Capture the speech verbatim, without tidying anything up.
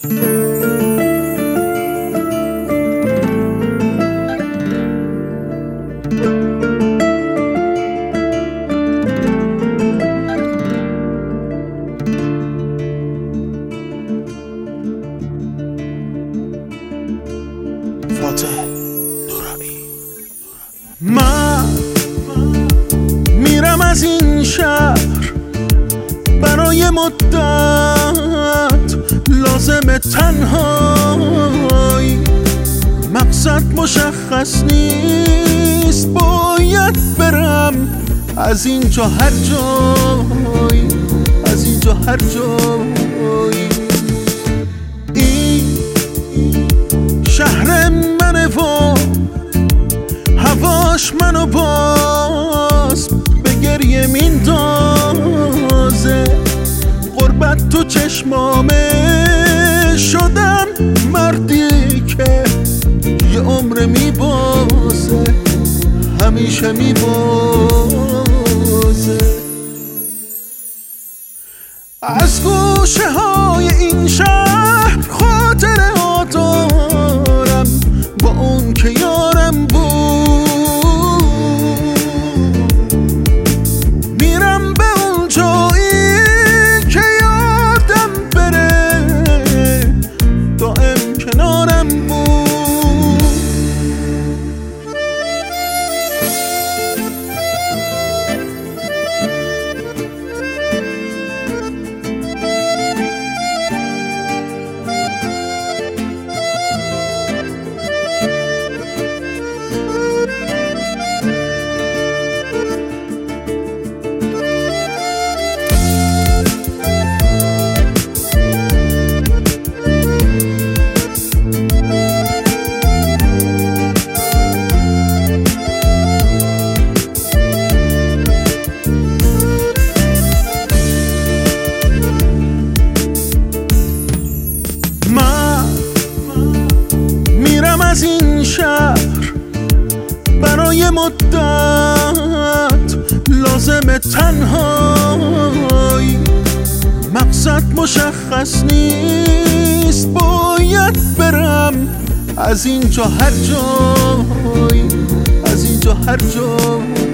من میرم از این شهر برای مدت، لازم تنهایی، مقصد مشخص نیست، باید برم از اینجا هر جایی، از اینجا هر جایی. این شهر منه و هواش منو باز به گریه میندازه، غربت تو چشمامه، شدم مردی که یه عمر میبازه، همیشه میبازه. از گوشه های این شهر خاطره ها دارم با اون که یارم بود، میرم به اون جایی که یادم بره دائم کنارم بود. از این شهر برای مدت، لازم تنهایی، مقصد مشخص نیست، باید برم از اینجا هر جایی، از اینجا هر جایی.